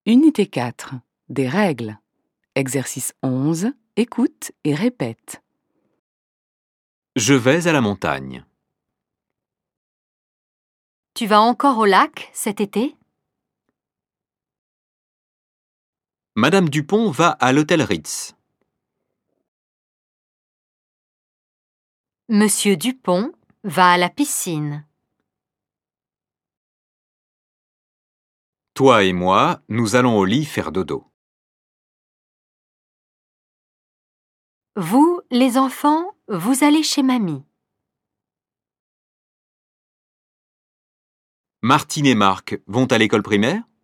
Unité 4. Des règles. Exercice 11. Écoute et répète. Je vais à la montagne. Tu vas encore au lac cet été? Madame Dupont va à l'hôtel Ritz. Monsieur Dupont va à la piscine. Toi et moi, nous allons au lit faire dodo. Vous, les enfants, vous allez chez mamie. Martine et Marc vont à l'école primaire?